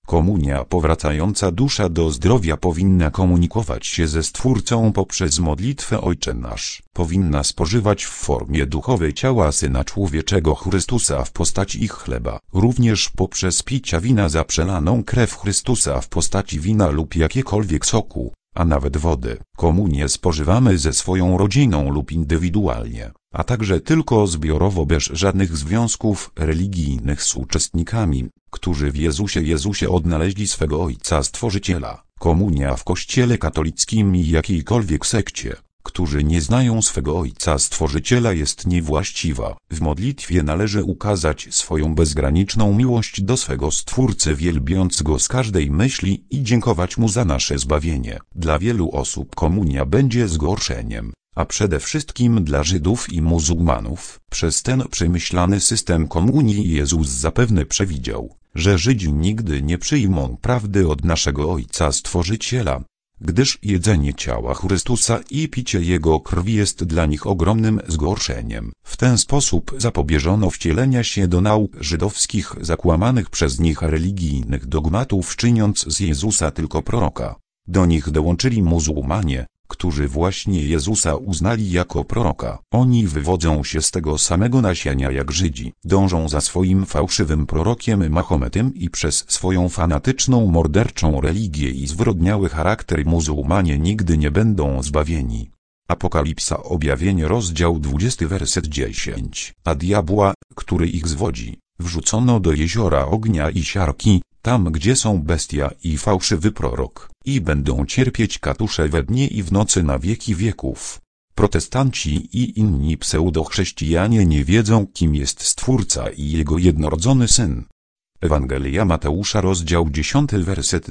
Komunia powracająca dusza do zdrowia powinna komunikować się ze Stwórcą poprzez modlitwę Ojcze Nasz. Powinna spożywać w formie duchowej ciała Syna Człowieczego Chrystusa w postaci ich chleba. Również poprzez picia wina za przelaną krew Chrystusa w postaci wina lub jakiekolwiek soku, a nawet wody. Komunię spożywamy ze swoją rodziną lub indywidualnie, a także tylko zbiorowo bez żadnych związków religijnych z uczestnikami, którzy w Jezusie odnaleźli swego Ojca Stworzyciela. Komunia w Kościele katolickim i jakiejkolwiek sekcie, którzy nie znają swego Ojca Stworzyciela, jest niewłaściwa. W modlitwie należy ukazać swoją bezgraniczną miłość do swego Stwórcy, wielbiąc Go z każdej myśli i dziękować Mu za nasze zbawienie. Dla wielu osób komunia będzie zgorszeniem, a przede wszystkim dla Żydów i muzułmanów. Przez ten przemyślany system komunii Jezus zapewne przewidział, że Żydzi nigdy nie przyjmą prawdy od naszego Ojca Stworzyciela, gdyż jedzenie ciała Chrystusa i picie Jego krwi jest dla nich ogromnym zgorszeniem. W ten sposób zapobieżono wcielenia się do nauk żydowskich zakłamanych przez nich religijnych dogmatów, czyniąc z Jezusa tylko proroka. Do nich dołączyli muzułmanie, którzy właśnie Jezusa uznali jako proroka. Oni wywodzą się z tego samego nasienia jak Żydzi, dążą za swoim fałszywym prorokiem Mahometem i przez swoją fanatyczną, morderczą religię i zwyrodniały charakter muzułmanie nigdy nie będą zbawieni. Apokalipsa, objawienie, rozdział 20, werset 10. A diabła, który ich zwodzi, wrzucono do jeziora ognia i siarki, tam gdzie są bestia i fałszywy prorok, i będą cierpieć katusze we dnie i w nocy na wieki wieków. Protestanci i inni pseudochrześcijanie nie wiedzą, kim jest Stwórca i Jego jednorodzony Syn. Ewangelia Mateusza, rozdział 10, werset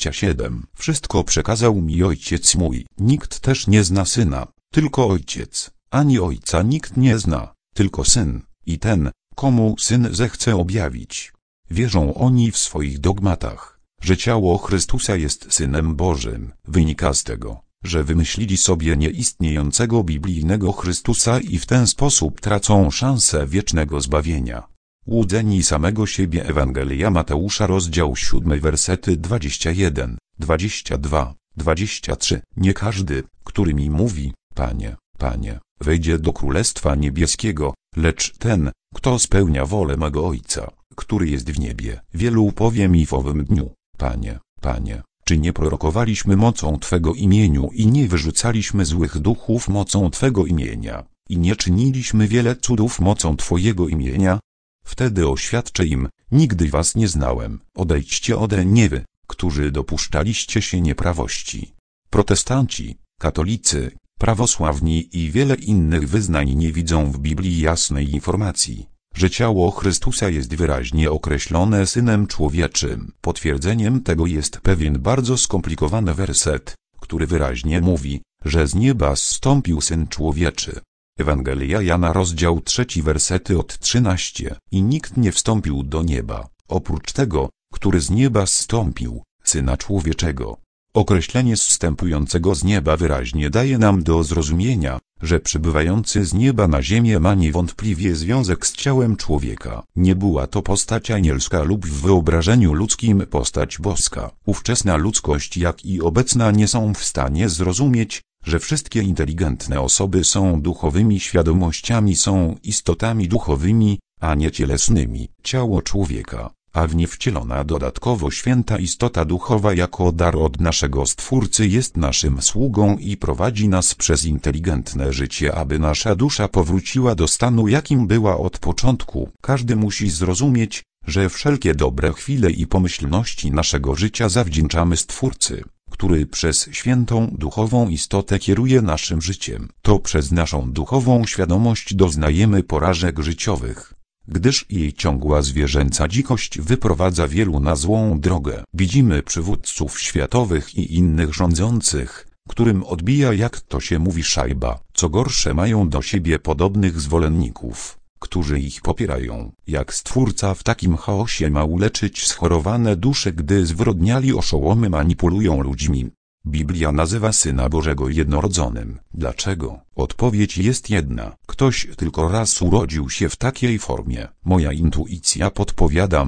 27. Wszystko przekazał mi Ojciec mój. Nikt też nie zna Syna, tylko Ojciec, ani Ojca nikt nie zna, tylko Syn, i ten, komu Syn zechce objawić. Wierzą oni w swoich dogmatach, że ciało Chrystusa jest Synem Bożym. Wynika z tego, że wymyślili sobie nieistniejącego biblijnego Chrystusa i w ten sposób tracą szansę wiecznego zbawienia. Łudzeni samego siebie. Ewangelia Mateusza, rozdział 7, wersety 21, 22, 23. Nie każdy, który mi mówi, Panie, Panie, wejdzie do Królestwa Niebieskiego, lecz ten, kto spełnia wolę mego Ojca, który jest w niebie. Wielu powie mi w owym dniu, Panie, Panie, czy nie prorokowaliśmy mocą Twego imieniu i nie wyrzucaliśmy złych duchów mocą Twego imienia, i nie czyniliśmy wiele cudów mocą Twojego imienia? Wtedy oświadczę im, nigdy was nie znałem, odejdźcie ode mnie wy, którzy dopuszczaliście się nieprawości. Protestanci, katolicy, prawosławni i wiele innych wyznań nie widzą w Biblii jasnej informacji, że ciało Chrystusa jest wyraźnie określone Synem Człowieczym. Potwierdzeniem tego jest pewien bardzo skomplikowany werset, który wyraźnie mówi, że z nieba zstąpił Syn Człowieczy. Ewangelia Jana, rozdział 3, wersety od 13. I nikt nie wstąpił do nieba, oprócz tego, który z nieba zstąpił, Syna Człowieczego. Określenie zstępującego z nieba wyraźnie daje nam do zrozumienia, że przybywający z nieba na ziemię ma niewątpliwie związek z ciałem człowieka. Nie była to postać anielska lub w wyobrażeniu ludzkim postać boska. Ówczesna ludzkość jak i obecna nie są w stanie zrozumieć, że wszystkie inteligentne osoby są duchowymi świadomościami, są istotami duchowymi, a nie cielesnymi. Ciało człowieka, a w nie wcielona dodatkowo święta istota duchowa jako dar od naszego Stwórcy jest naszym sługą i prowadzi nas przez inteligentne życie, aby nasza dusza powróciła do stanu, jakim była od początku. Każdy musi zrozumieć, że wszelkie dobre chwile i pomyślności naszego życia zawdzięczamy Stwórcy, który przez świętą duchową istotę kieruje naszym życiem. To przez naszą duchową świadomość doznajemy porażek życiowych, gdyż jej ciągła zwierzęca dzikość wyprowadza wielu na złą drogę. Widzimy przywódców światowych i innych rządzących, którym odbija, jak to się mówi, szajba. Co gorsze, mają do siebie podobnych zwolenników, którzy ich popierają. Jak Stwórca w takim chaosie ma uleczyć schorowane dusze, gdy zwyrodniali oszołomy manipulują ludźmi? Biblia nazywa Syna Bożego jednorodzonym. Dlaczego? Odpowiedź jest jedna. Ktoś tylko raz urodził się w takiej formie. Moja intuicja podpowiada mi,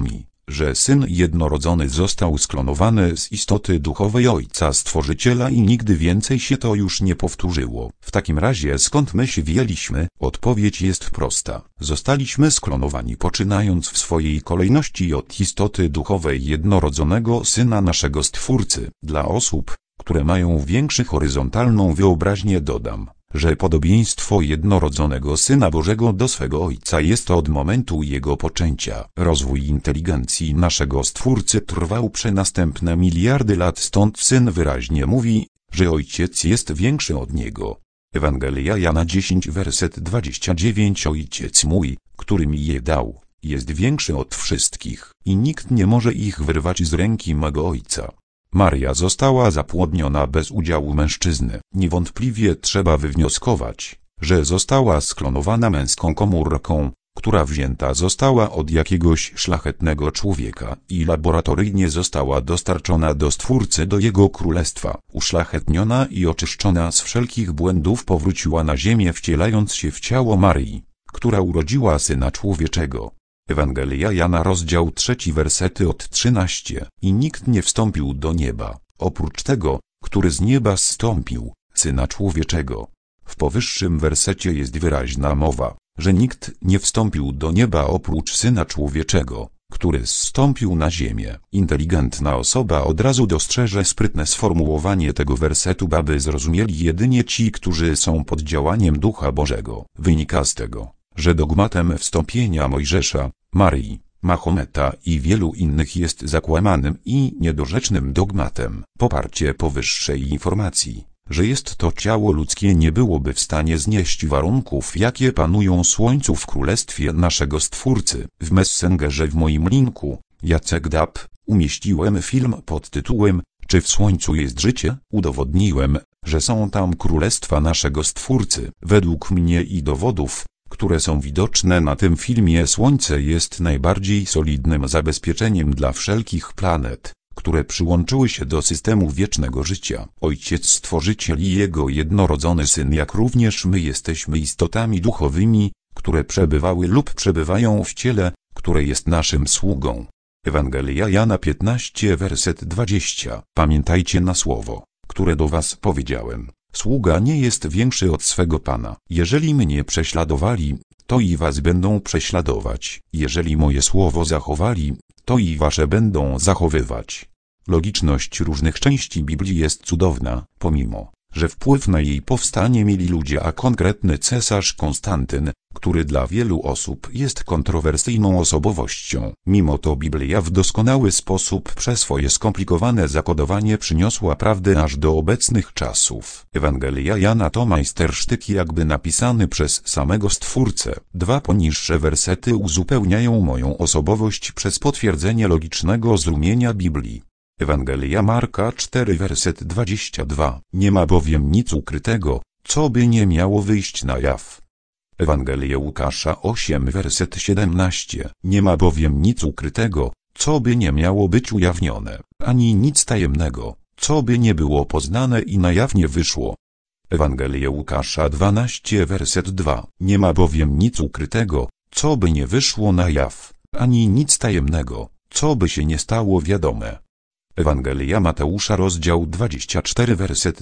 że Syn jednorodzony został sklonowany z istoty duchowej Ojca Stworzyciela i nigdy więcej się to już nie powtórzyło. W takim razie skąd my się wzięliśmy? Odpowiedź jest prosta. Zostaliśmy sklonowani poczynając w swojej kolejności od istoty duchowej jednorodzonego Syna naszego Stwórcy. Dla osób, które mają większą horyzontalną wyobraźnię dodam, że podobieństwo jednorodzonego Syna Bożego do swego Ojca jest od momentu Jego poczęcia. Rozwój inteligencji naszego Stwórcy trwał przez następne miliardy lat, stąd Syn wyraźnie mówi, że Ojciec jest większy od Niego. Ewangelia Jana 10 werset 29. Ojciec mój, który mi je dał, jest większy od wszystkich i nikt nie może ich wyrwać z ręki mego Ojca. Maria została zapłodniona bez udziału mężczyzny. Niewątpliwie trzeba wywnioskować, że została sklonowana męską komórką, która wzięta została od jakiegoś szlachetnego człowieka i laboratoryjnie została dostarczona do Stwórcy, do Jego królestwa. Uszlachetniona i oczyszczona z wszelkich błędów powróciła na ziemię, wcielając się w ciało Marii, która urodziła Syna Człowieczego. Ewangelia Jana rozdział 3 wersety od 13. I nikt nie wstąpił do nieba, oprócz tego, który z nieba zstąpił, Syna Człowieczego. W powyższym wersecie jest wyraźna mowa, że nikt nie wstąpił do nieba oprócz Syna Człowieczego, który zstąpił na ziemię. Inteligentna osoba od razu dostrzeże sprytne sformułowanie tego wersetu, aby zrozumieli jedynie ci, którzy są pod działaniem Ducha Bożego. Wynika z tego, że dogmatem wstąpienia Mojżesza, Marii, Mahometa i wielu innych jest zakłamanym i niedorzecznym dogmatem. Poparcie powyższej informacji, że jest to ciało ludzkie, nie byłoby w stanie znieść warunków, jakie panują Słońcu w królestwie naszego Stwórcy. W Messengerze w moim linku, Jacek Dab, umieściłem film pod tytułem Czy w Słońcu jest życie? Udowodniłem, że są tam królestwa naszego Stwórcy. Według mnie i dowodów, które są widoczne na tym filmie, Słońce jest najbardziej solidnym zabezpieczeniem dla wszelkich planet, które przyłączyły się do systemu wiecznego życia. Ojciec Stworzyciel i Jego jednorodzony Syn, jak również my, jesteśmy istotami duchowymi, które przebywały lub przebywają w ciele, które jest naszym sługą. Ewangelia Jana 15 werset 20. Pamiętajcie na słowo, które do was powiedziałem. Sługa nie jest większy od swego Pana. Jeżeli mnie prześladowali, to i was będą prześladować. Jeżeli moje słowo zachowali, to i wasze będą zachowywać. Logiczność różnych części Biblii jest cudowna, pomimo że wpływ na jej powstanie mieli ludzie, a konkretny cesarz Konstantyn, który dla wielu osób jest kontrowersyjną osobowością. Mimo to Biblia w doskonały sposób przez swoje skomplikowane zakodowanie przyniosła prawdę aż do obecnych czasów. Ewangelia Jana to majstersztyk jakby napisany przez samego Stwórcę. Dwa poniższe wersety uzupełniają moją osobowość przez potwierdzenie logicznego zrozumienia Biblii. Ewangelia Marka 4 werset 22. Nie ma bowiem nic ukrytego, co by nie miało wyjść na jaw. Ewangelia Łukasza 8 werset 17. Nie ma bowiem nic ukrytego, co by nie miało być ujawnione, ani nic tajemnego, co by nie było poznane i na jaw nie wyszło. Ewangelia Łukasza 12 werset 2. Nie ma bowiem nic ukrytego, co by nie wyszło na jaw, ani nic tajemnego, co by się nie stało wiadome. Ewangelia Mateusza rozdział 24 werset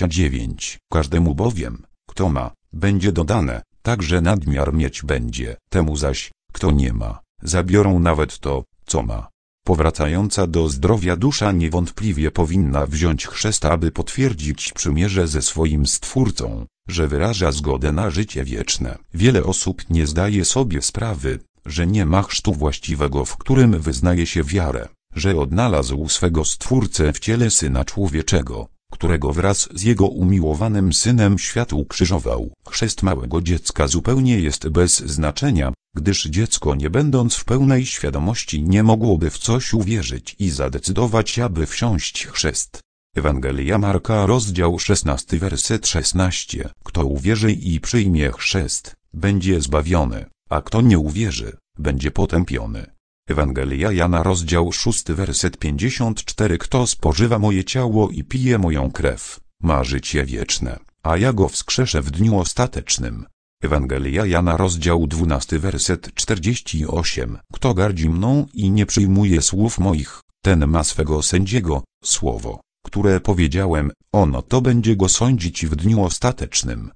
29. Każdemu bowiem, kto ma, będzie dodane, także nadmiar mieć będzie. Temu zaś, kto nie ma, zabiorą nawet to, co ma. Powracająca do zdrowia dusza niewątpliwie powinna wziąć chrzest, aby potwierdzić przymierze ze swoim Stwórcą, że wyraża zgodę na życie wieczne. Wiele osób nie zdaje sobie sprawy, że nie ma chrztu właściwego, w którym wyznaje się wiarę, że odnalazł swego Stwórcę w ciele Syna Człowieczego, którego wraz z Jego umiłowanym Synem świat ukrzyżował. Chrzest małego dziecka zupełnie jest bez znaczenia, gdyż dziecko, nie będąc w pełnej świadomości, nie mogłoby w coś uwierzyć i zadecydować, aby wziąć chrzest. Ewangelia Marka rozdział 16 werset 16. Kto uwierzy i przyjmie chrzest, będzie zbawiony, a kto nie uwierzy, będzie potępiony. Ewangelia Jana rozdział 6 werset 54. Kto spożywa moje ciało i pije moją krew, ma życie wieczne, a ja go wskrzeszę w dniu ostatecznym. Ewangelia Jana rozdział 12 werset 48. Kto gardzi mną i nie przyjmuje słów moich, ten ma swego sędziego, słowo, które powiedziałem, ono to będzie go sądzić w dniu ostatecznym.